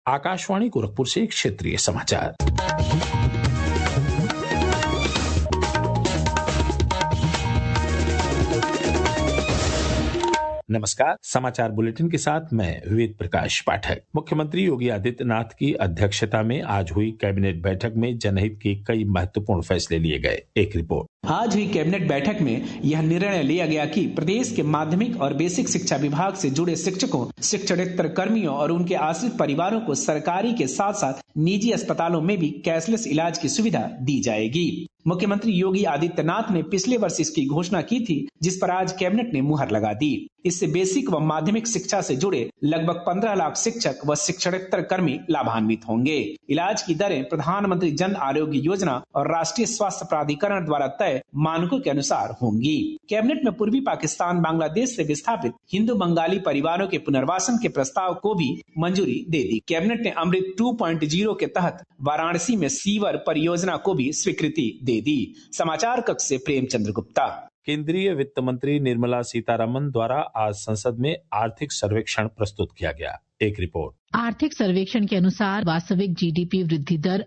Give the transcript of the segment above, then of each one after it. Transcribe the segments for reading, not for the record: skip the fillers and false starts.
आकाशवाणी गोरखपुर से क्षेत्रीय समाचार। नमस्कार, समाचार बुलेटिन के साथ मैं वेद प्रकाश पाठक। मुख्यमंत्री योगी आदित्यनाथ की अध्यक्षता में आज हुई कैबिनेट बैठक में जनहित के कई महत्वपूर्ण फैसले लिए गए। एक रिपोर्ट। आज हुई कैबिनेट बैठक में यह निर्णय लिया गया कि प्रदेश के माध्यमिक और बेसिक शिक्षा विभाग से जुड़े शिक्षकों, शिक्षणेतर कर्मियों और उनके आश्रित परिवारों को सरकारी के साथ साथ निजी अस्पतालों में भी कैशलेस इलाज की सुविधा दी जाएगी। मुख्यमंत्री योगी आदित्यनाथ ने पिछले वर्ष इसकी घोषणा की थी, जिस पर आज कैबिनेट ने मुहर लगा दी। इससे बेसिक व माध्यमिक शिक्षा से जुड़े लगभग 15 लाख शिक्षक व शिक्षणेतर कर्मी लाभान्वित होंगे। इलाज की दरें प्रधानमंत्री जन आरोग्य योजना और राष्ट्रीय स्वास्थ्य प्राधिकरण द्वारा तय मानकों के अनुसार होंगी। कैबिनेट में पूर्वी पाकिस्तान बांग्लादेश से विस्थापित हिंदू बंगाली परिवारों के पुनर्वासन के प्रस्ताव को भी मंजूरी दे दी। कैबिनेट ने अमृत 2.0 के तहत वाराणसी में सीवर परियोजना को भी स्वीकृति दे दी। समाचार कक्ष से प्रेमचंद्र गुप्ता। केंद्रीय वित्त मंत्री निर्मला सीतारमन द्वारा आज संसद में आर्थिक सर्वेक्षण प्रस्तुत किया गया। एक रिपोर्ट। आर्थिक सर्वेक्षण के अनुसार वास्तविक जीडीपी वृद्धि दर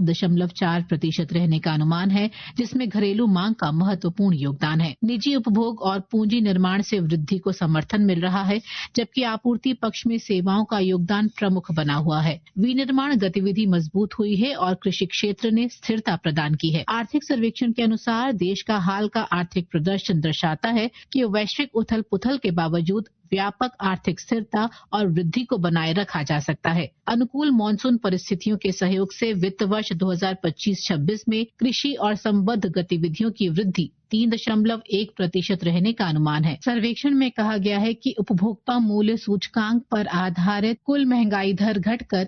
7.4% रहने का अनुमान है, जिसमें घरेलू मांग का महत्वपूर्ण योगदान है। निजी उपभोग और पूंजी निर्माण से वृद्धि को समर्थन मिल रहा है, जबकि आपूर्ति पक्ष में सेवाओं का योगदान प्रमुख बना हुआ है। विनिर्माण गतिविधि मजबूत हुई है और कृषि क्षेत्र ने स्थिरता प्रदान की है। आर्थिक सर्वेक्षण के अनुसार देश का हाल का आर्थिक प्रदर्शन दर्शाता है कि वैश्विक उथल पुथल के बावजूद व्यापक आर्थिक स्थिरता और वृद्धि को बनाए रखा जा सकता है। अनुकूल मॉनसून परिस्थितियों के सहयोग से वित्त वर्ष 2025-26 में कृषि और संबद्ध गतिविधियों की वृद्धि 3.1% रहने का अनुमान है। सर्वेक्षण में कहा गया है कि उपभोक्ता मूल्य सूचकांक पर आधारित कुल महंगाई दर घटकर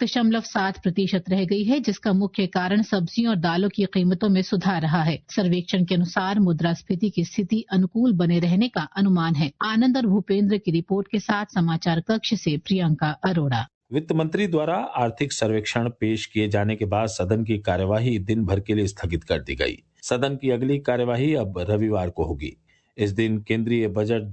1.7% रह गई है, जिसका मुख्य कारण सब्जियों और दालों की कीमतों में सुधार रहा है। सर्वेक्षण के अनुसार मुद्रास्फीति की स्थिति अनुकूल बने रहने का अनुमान है। आनंद और भूपेंद्र की रिपोर्ट के साथ समाचार कक्ष से प्रियंका अरोड़ा। वित्त मंत्री द्वारा आर्थिक सर्वेक्षण पेश किए जाने के बाद सदन की कार्यवाही दिन भर के लिए स्थगित कर दी गई। सदन की अगली कार्यवाही अब रविवार को होगी। इस दिन केंद्रीय बजट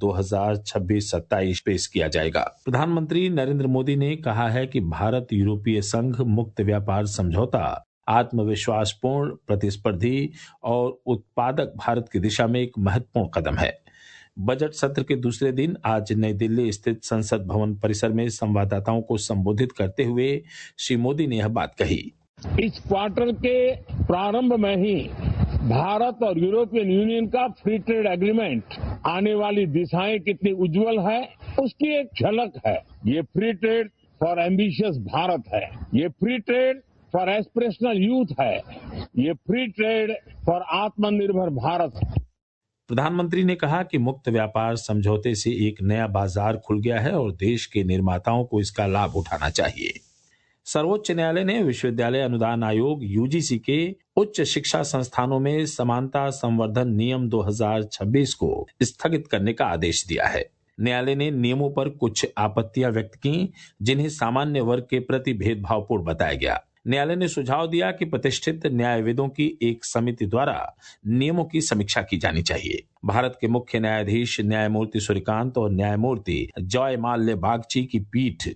2026-27 पेश किया जाएगा। प्रधानमंत्री नरेंद्र मोदी ने कहा है कि भारत यूरोपीय संघ मुक्त व्यापार समझौता आत्मविश्वासपूर्ण, प्रतिस्पर्धी और उत्पादक भारत की दिशा में एक महत्वपूर्ण कदम है। बजट सत्र के दूसरे दिन आज नई दिल्ली स्थित संसद भवन परिसर में संवाददाताओं को संबोधित करते हुए श्री मोदी ने यह बात कही। इस क्वार्टर के प्रारंभ में ही भारत और यूरोपियन यूनियन का फ्री ट्रेड एग्रीमेंट आने वाली दिशाएं कितनी उज्जवल है, उसकी एक झलक है। ये free trade for ambitious Bharat है, ये free trade for aspirational youth है, ये फ्री ट्रेड फॉर आत्मनिर्भर भारत है। प्रधानमंत्री ने कहा कि मुक्त व्यापार समझौते से एक नया बाजार खुल गया है और देश के निर्माताओं को इसका लाभ उठाना चाहिए। सर्वोच्च न्यायालय ने विश्वविद्यालय अनुदान आयोग यूजीसी के उच्च शिक्षा संस्थानों में समानता संवर्धन नियम 2026 को स्थगित करने का आदेश दिया है। न्यायालय ने नियमों पर कुछ आपत्तियां व्यक्त की, जिन्हें सामान्य वर्ग के प्रति भेदभावपूर्ण बताया गया। न्यायालय ने सुझाव दिया कि प्रतिष्ठित न्यायविदों की एक समिति द्वारा नियमों की समीक्षा की जानी चाहिए। भारत के मुख्य न्यायाधीश न्यायमूर्ति सूर्यकांत और न्यायमूर्ति जॉय माल्य बागची की पीठ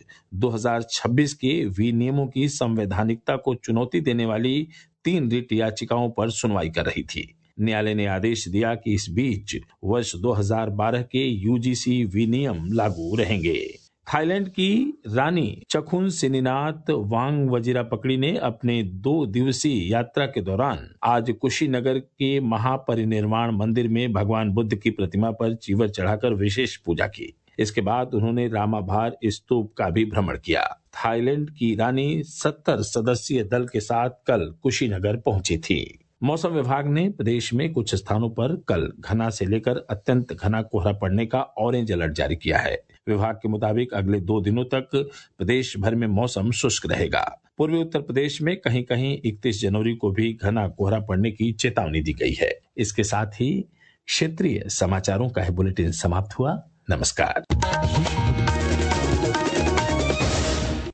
2026 के विनियमों की संवैधानिकता को चुनौती देने वाली 3 रिट याचिकाओं पर सुनवाई कर रही थी। न्यायालय ने आदेश दिया कि इस बीच वर्ष 2012 के यूजीसी विनियम लागू रहेंगे। थाईलैंड की रानी चखुन सिनिनाथ वांगवजिरापकड़ी ने अपने 2 दिवसीय यात्रा के दौरान आज कुशीनगर के महापरिनिर्वाण मंदिर में भगवान बुद्ध की प्रतिमा पर चीवर चढ़ाकर विशेष पूजा की। इसके बाद उन्होंने रामाभार स्तूप का भी भ्रमण किया। थाईलैंड की रानी 70 सदस्यीय दल के साथ कल कुशीनगर पहुंची थी। मौसम विभाग ने प्रदेश में कुछ स्थानों पर कल घना से लेकर अत्यंत घना कोहरा पड़ने का ऑरेंज अलर्ट जारी किया है। विभाग के मुताबिक अगले 2 दिनों तक प्रदेश भर में मौसम शुष्क रहेगा। पूर्वी उत्तर प्रदेश में कहीं कहीं 31 जनवरी को भी घना कोहरा पड़ने की चेतावनी दी गई है। इसके साथ ही क्षेत्रीय समाचारों का बुलेटिन समाप्त हुआ। नमस्कार।